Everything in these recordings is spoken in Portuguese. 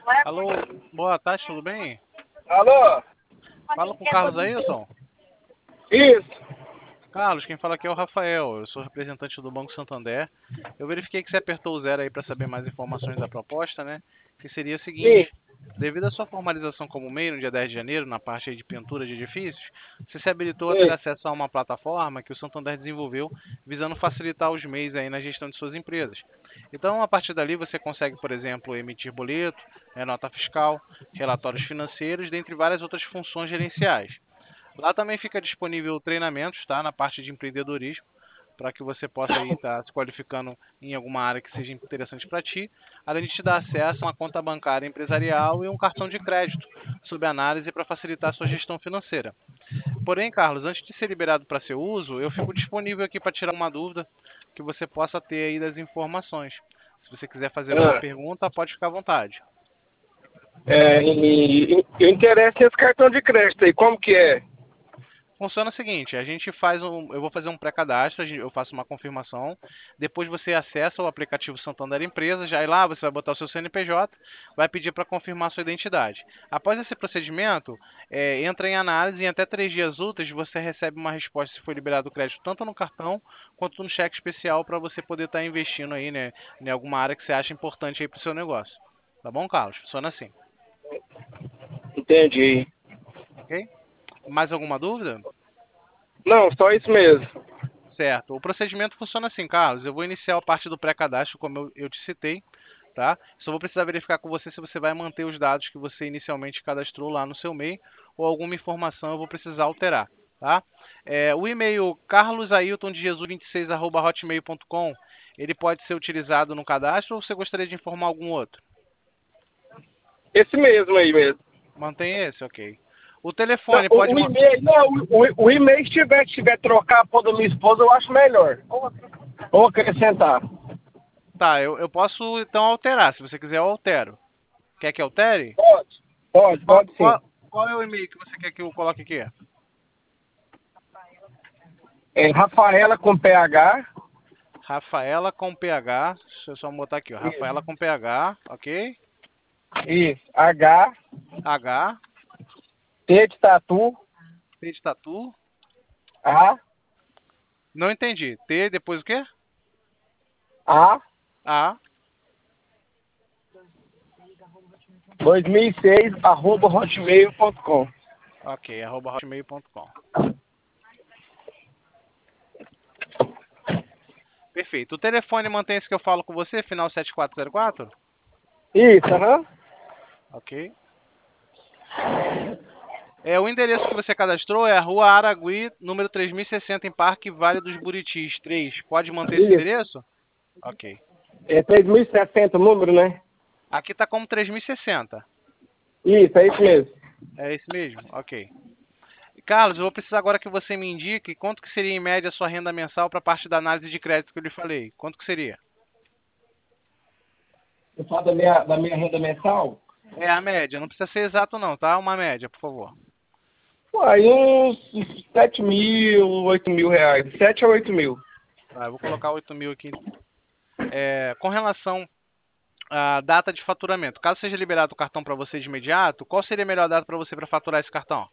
Alô, boa tarde, tudo bem? Alô? Fala com o Carlos Ailton. Isso. Carlos, quem fala aqui é o Rafael, eu sou representante do Banco Santander. Eu verifiquei que você apertou o zero aí para saber mais informações da proposta, né? Que seria o Sim. seguinte: devido à sua formalização como MEI no dia 10 de janeiro, na parte aí de pintura de edifícios, você se habilitou a ter Sim. acesso a uma plataforma que o Santander desenvolveu visando facilitar os MEIs aí na gestão de suas empresas. Então, a partir dali, você consegue, por exemplo, emitir boleto, nota fiscal, relatórios financeiros, dentre várias outras funções gerenciais. Lá também fica disponível treinamentos, tá? Na parte de empreendedorismo, para que você possa aí estar se qualificando em alguma área que seja interessante para ti, além de te dar acesso a uma conta bancária empresarial e um cartão de crédito, sob análise para facilitar a sua gestão financeira. Porém, Carlos, antes de ser liberado para seu uso, eu fico disponível aqui para tirar uma dúvida que você possa ter aí das informações. Se você quiser fazer alguma Ah, pergunta, pode ficar à vontade. eu interesso nesse cartão de crédito aí, como que é? Funciona o seguinte, a gente faz eu vou fazer um pré-cadastro, eu faço uma confirmação, depois você acessa o aplicativo Santander Empresa, já lá você vai botar o seu CNPJ, vai pedir para confirmar a sua identidade. Após esse procedimento, entra em análise, em até 3 dias úteis você recebe uma resposta se foi liberado o crédito tanto no cartão quanto no cheque especial para você poder estar investindo aí, né, em alguma área que você acha importante aí para o seu negócio. Tá bom, Carlos? Funciona assim, Entendi. ok? Mais alguma dúvida? Não, só isso mesmo. Certo. O procedimento funciona assim, Carlos. Eu vou iniciar a parte do pré-cadastro, como eu te citei, tá? Só vou precisar verificar com você se você vai manter os dados que você inicialmente cadastrou lá no seu e-mail ou alguma informação eu vou precisar alterar, tá? O e-mail carlosailtondejesus26@hotmail.com, ele pode ser utilizado no cadastro ou você gostaria de informar algum outro? Esse mesmo aí mesmo. Mantém esse, ok. O Não, telefone pode... o e-mail, não, o e-mail, se tiver trocar por da minha esposa, eu acho melhor. Ou acrescentar. Tá, eu posso então alterar. Se você quiser, eu altero. Quer que altere? Pode, pode, Qual, pode sim. qual, qual é o e-mail que você quer que eu coloque aqui? É Rafaela com PH. Rafaela com PH. Deixa eu só botar aqui, ó. Isso, Rafaela com PH, ok? isso. H, H, T de tatu, T de tatu. A, Não entendi. T, depois o quê? A, A, 2006, @hotmail.com. ok, @hotmail.com. Perfeito. O telefone mantém esse que eu falo com você, final 7404? Isso, aham. Ok. O endereço que você cadastrou é a Rua Aragui, número 3060, em Parque Vale dos Buritis, 3. Pode manter esse Isso. endereço? Ok. É 3060 o número, né? Aqui está como 3060. Isso, é isso mesmo. É esse mesmo? Ok. Carlos, eu vou precisar agora que você me indique quanto que seria em média a sua renda mensal para a parte da análise de crédito que eu lhe falei. Quanto que seria? Você fala da minha renda mensal? É a média, não precisa ser exato não, tá? Uma média, por favor. Pô, aí uns 7 mil, 8 mil reais. 7 a 8 mil. Tá, eu vou colocar 8.000 aqui. Com relação à data de faturamento, caso seja liberado o cartão para você de imediato, qual seria a melhor data para você para faturar esse cartão?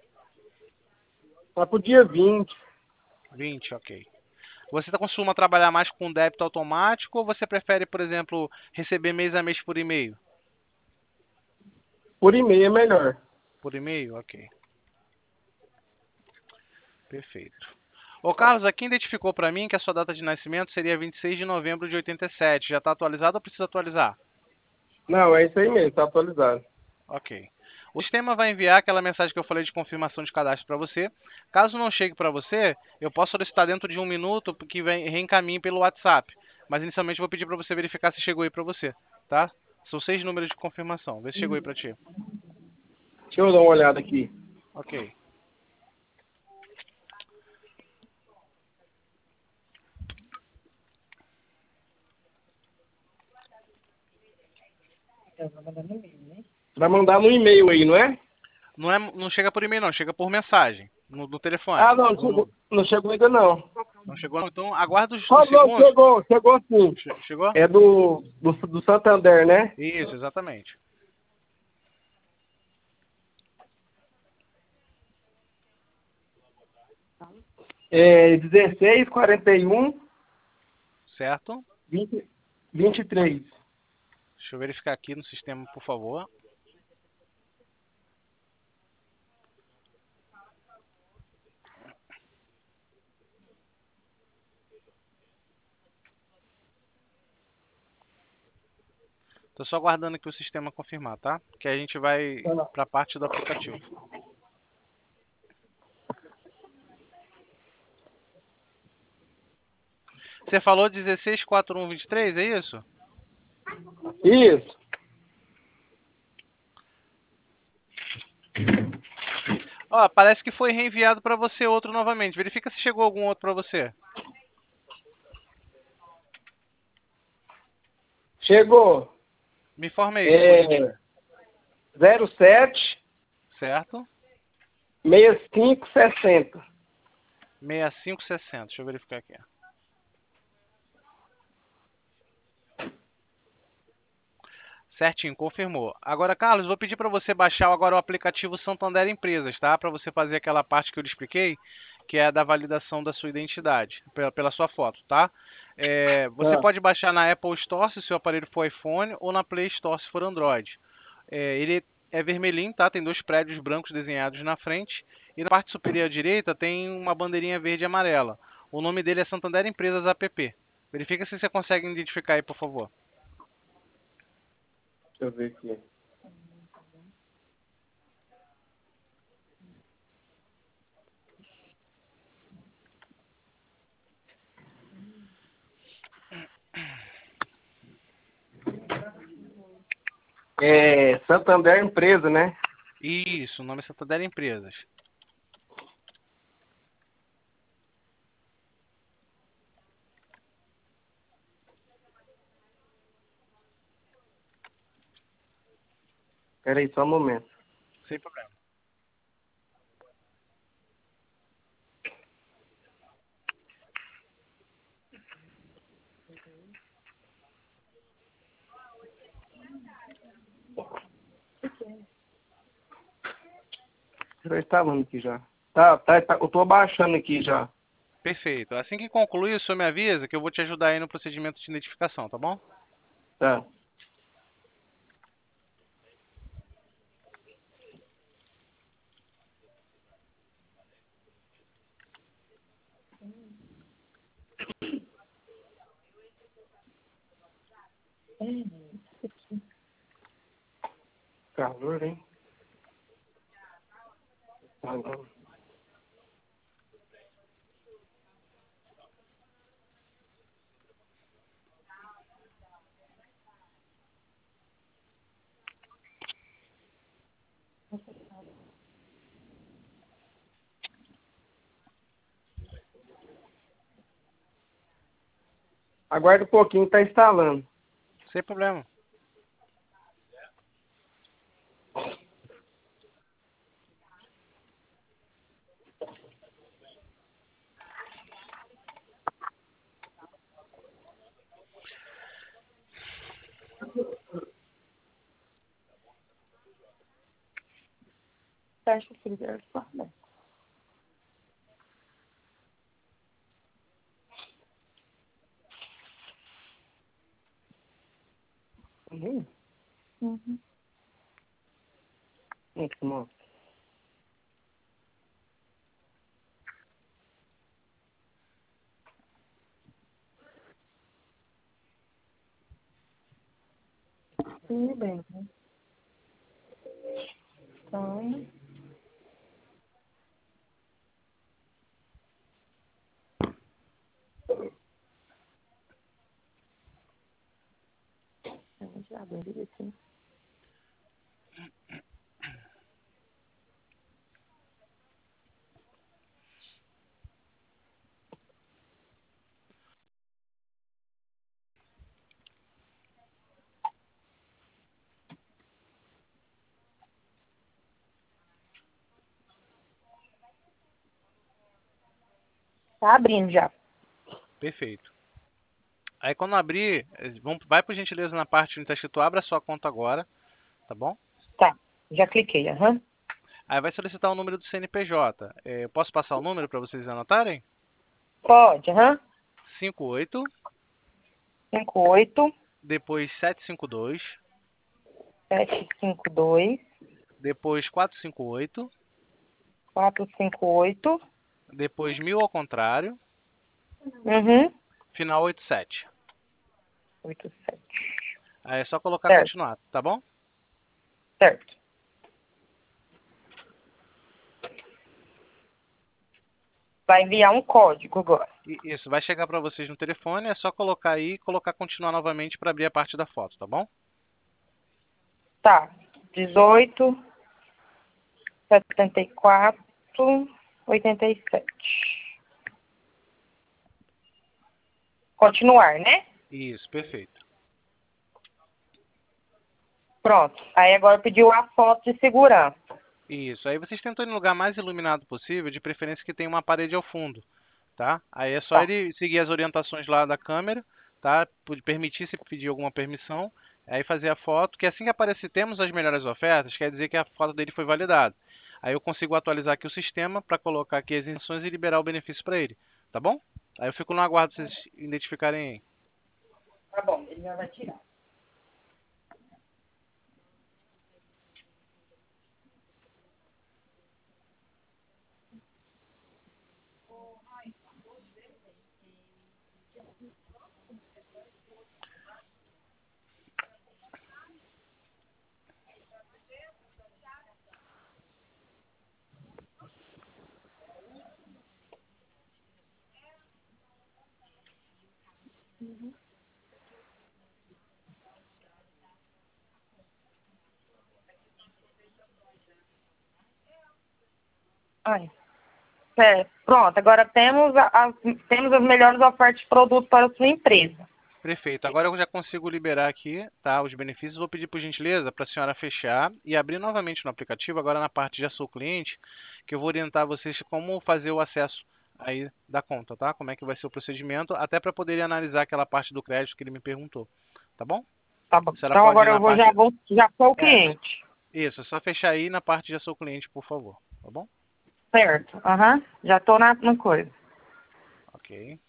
Tá pro dia 20. 20, ok. Você costuma trabalhar mais com débito automático ou você prefere, por exemplo, receber mês a mês por e-mail? Por e-mail é melhor. Por e-mail, ok. Perfeito. Ô Carlos, aqui identificou para mim que a sua data de nascimento seria 26 de novembro de 87. Já está atualizado ou precisa atualizar? Não, é isso aí mesmo, tá atualizado. Ok. O sistema vai enviar aquela mensagem que eu falei de confirmação de cadastro para você. Caso não chegue para você, eu posso solicitar dentro de 1 minuto que reencaminhe pelo WhatsApp. Mas inicialmente eu vou pedir para você verificar se chegou aí para você, tá? São 6 números de confirmação. Vê se chegou aí para ti. Deixa eu dar uma olhada aqui. Ok. Vai mandar no e-mail aí, não é? Não chega por e-mail não, chega por mensagem, no telefone. Ah, não, não chegou ainda não. Não chegou não? Então aguarda Ah, os não, segundos. chegou sim. Chegou? É do Santander, né? Isso, exatamente. É 16, 41, certo? 20, 23. Deixa eu verificar aqui no sistema, por favor. Tô só aguardando aqui o sistema confirmar, tá? Que a gente vai Tá lá. para a parte do aplicativo. Você falou 164123, é isso? Isso. Ó, parece que foi reenviado para você outro novamente. Verifica se chegou algum outro para você. Chegou. Me informe aí, por gentileza. É 07 Certo? 6560. 6560. Deixa eu verificar aqui. Certinho, confirmou. Agora, Carlos, vou pedir para você baixar agora o aplicativo Santander Empresas, tá? Para você fazer aquela parte que eu lhe expliquei, que é a da validação da sua identidade, pela sua foto, tá? Você Tá. pode baixar na Apple Store, se o seu aparelho for iPhone, ou na Play Store, se for Android. Ele é vermelhinho, tá? Tem dois prédios brancos desenhados na frente. E na parte superior direita tem uma bandeirinha verde e amarela. O nome dele é Santander Empresas App. Verifica se você consegue identificar aí, por favor. Deixa eu ver aqui. É Santander Empresa, né? Isso, o nome é Santander Empresas. Pera aí, só um momento. Sem problema. Já está falando aqui já. Tá, eu tô abaixando aqui já. Perfeito. Assim que concluir, o senhor me avisa que eu vou te ajudar aí no procedimento de identificação, tá bom? Tá. Calor, hein? Calor. Aguarda um pouquinho, tá instalando. Sem problema. Fecha o freezer, só, né? Uhum. Uhum. Muito bom. Tudo bem, né? Então, a gente abre ele assim. Tá abrindo já. Perfeito. Aí quando abrir, vai por gentileza na parte onde está escrito abra sua conta agora, tá bom? Tá, já cliquei, aham. Aí vai solicitar o número do CNPJ. Eu posso passar o número para vocês anotarem? Pode, aham. 58, 58, depois 752, 752, depois 458, 458. depois 1000 ao contrário, Uhum. final 87. 87. Aí é só colocar Certo, continuar, tá bom? certo. Vai enviar um código agora. Isso, vai chegar para vocês no telefone, é só colocar aí e colocar continuar novamente para abrir a parte da foto, tá bom? Tá. 18, 74, 87. Continuar, né? Isso, perfeito. Pronto. Aí agora pediu a foto de segurança. Isso, aí vocês tentam ir no lugar mais iluminado possível, de preferência que tenha uma parede ao fundo, tá? Aí é só Tá. ele seguir as orientações lá da câmera, tá? Permitir se pedir alguma permissão, aí fazer a foto, que assim que aparecer temos as melhores ofertas, quer dizer que a foto dele foi validada. Aí eu consigo atualizar aqui o sistema para colocar aqui as isenções e liberar o benefício para ele, tá bom? Aí eu fico no aguardo pra vocês identificarem aí. Tá bom, ele já vai tirar. Ai. Pronto, agora temos as melhores ofertas de produto para a sua empresa. Perfeito. Agora eu já consigo liberar aqui, tá, os benefícios. Vou pedir por gentileza para a senhora fechar e abrir novamente no aplicativo, agora na parte de Já Sou Cliente, que eu vou orientar vocês como fazer o acesso aí da conta, tá? Como é que vai ser o procedimento, até para poderem analisar aquela parte do crédito que ele me perguntou, tá bom? Tá bom. A senhora Então pode ir agora na eu vou, parte... já sou o É, cliente. isso, é só fechar aí na parte de Já Sou Cliente, por favor, tá bom? Certo. Aham. Já tô no coisa. Ok.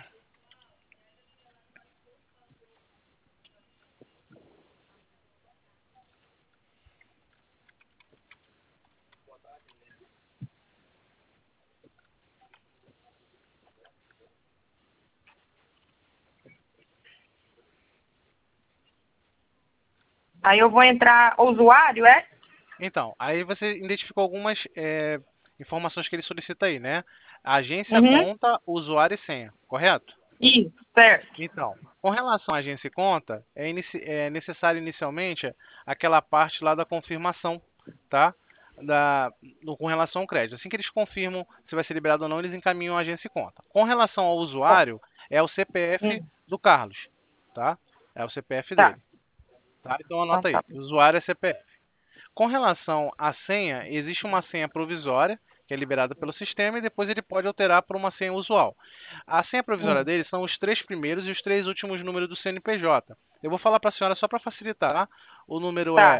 Aí eu vou entrar usuário, é? Então, aí você identificou algumas informações que ele solicita aí, né? Agência, Uhum. conta, usuário e senha, correto? Isso, certo. Então, com relação à agência e conta, é necessário inicialmente aquela parte lá da confirmação, tá? Com relação ao crédito. Assim que eles confirmam se vai ser liberado ou não, eles encaminham a agência e conta. Com relação ao Tá. usuário, é o CPF Hum, do Carlos, tá? É o CPF tá. dele, tá? Então Então anota tá. aí, usuário é CPF. Com relação à senha, existe uma senha provisória, que é liberada pelo sistema, e depois ele pode alterar para uma senha usual. A senha provisória Hum, dele são os 3 primeiros e os 3 últimos números do CNPJ. Eu vou falar para a senhora só para facilitar, tá? O número tá. é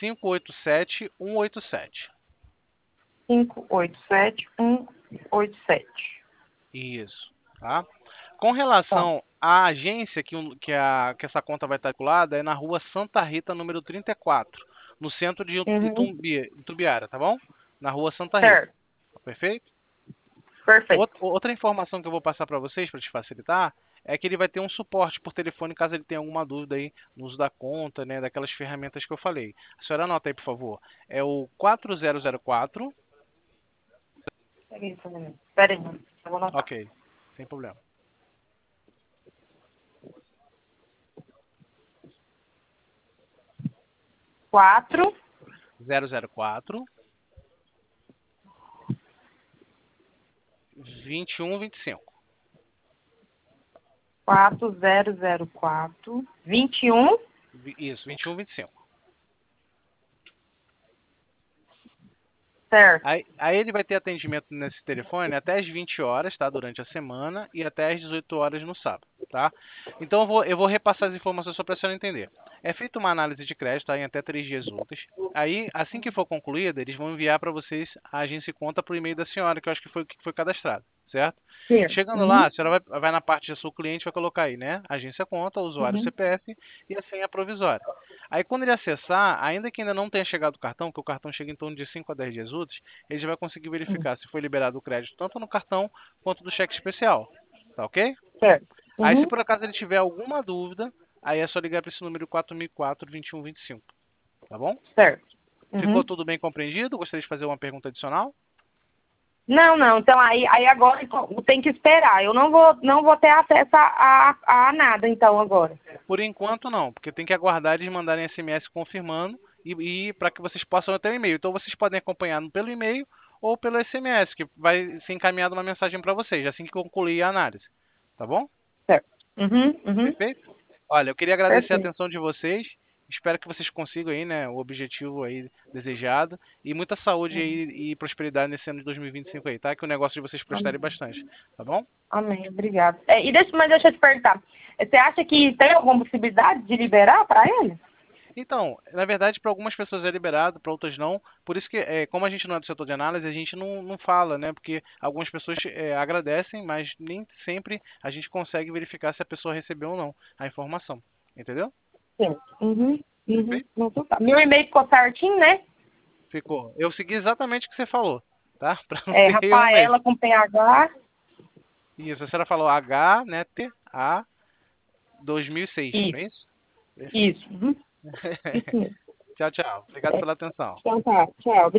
587187. 587187. Isso, tá? Com Tá. relação à agência que essa conta vai estar calculada, é na rua Santa Rita, número 34, no centro de Uhum. Itumbiara, tá bom? Na rua Santa Rita, Certo. perfeito? Perfeito. Outra informação que eu vou passar para vocês, para te facilitar, é que ele vai ter um suporte por telefone caso ele tenha alguma dúvida aí no uso da conta, né, daquelas ferramentas que eu falei. A senhora anota aí, por favor. É o 4004. Espera aí, eu vou anotar. Ok, sem problema. 4, 004 2125. 4004, 21. Isso, 2125. Certo. Aí ele vai ter atendimento nesse telefone até às 20 horas, tá? Durante a semana e até às 18 horas no sábado, tá? Então eu vou repassar as informações só para a senhora entender. É feita uma análise de crédito, tá? Em até 3 dias úteis. Aí, assim que for concluída, eles vão enviar para vocês a agência e conta por e-mail da senhora, que eu acho que foi o que foi cadastrado, certo? Certo. Chegando lá, a senhora vai na parte de seu cliente, vai colocar aí, né? Agência conta, usuário CPF e a senha provisória. Aí quando ele acessar, ainda que ainda não tenha chegado o cartão, que o cartão chega em torno de 5 a 10 dias úteis, ele já vai conseguir verificar se foi liberado o crédito tanto no cartão quanto do cheque especial. Tá ok? Certo. Aí se por acaso ele tiver alguma dúvida, aí é só ligar para esse número 4004-2125. Tá bom? Certo. Ficou tudo bem compreendido? Gostaria de fazer uma pergunta adicional? Não. Então aí agora tem que esperar. Eu não vou ter acesso a nada, então, agora. Por enquanto não, porque tem que aguardar eles mandarem SMS confirmando e para que vocês possam ter o e-mail. Então vocês podem acompanhar pelo e-mail ou pelo SMS, que vai ser encaminhada uma mensagem para vocês, assim que concluir a análise. Tá bom? Certo. Perfeito? Olha, eu queria agradecer a Perfeito. atenção de vocês. Espero que vocês consigam aí, né, o objetivo aí desejado e muita saúde aí e prosperidade nesse ano de 2025 aí, tá? Que o negócio de vocês prospere bastante, tá bom? Amém, obrigado. Mas deixa eu te perguntar. Você acha que tem alguma possibilidade de liberar para ele? Então, na verdade, para algumas pessoas é liberado, para outras não. Por isso que, como a gente não é do setor de análise, a gente não fala, né? Porque algumas pessoas agradecem, mas nem sempre a gente consegue verificar se a pessoa recebeu ou não a informação. Entendeu? Sim. Perfeito? Não, tá. Meu e-mail ficou certinho, né? Ficou. Eu segui exatamente o que você falou, tá? Para não ter erro mesmo. Rafaela com PH. Isso, a senhora falou H, né? T-A 2006, não é isso? Isso. Isso mesmo. Tchau, tchau. Obrigado pela atenção. Então tá, tchau.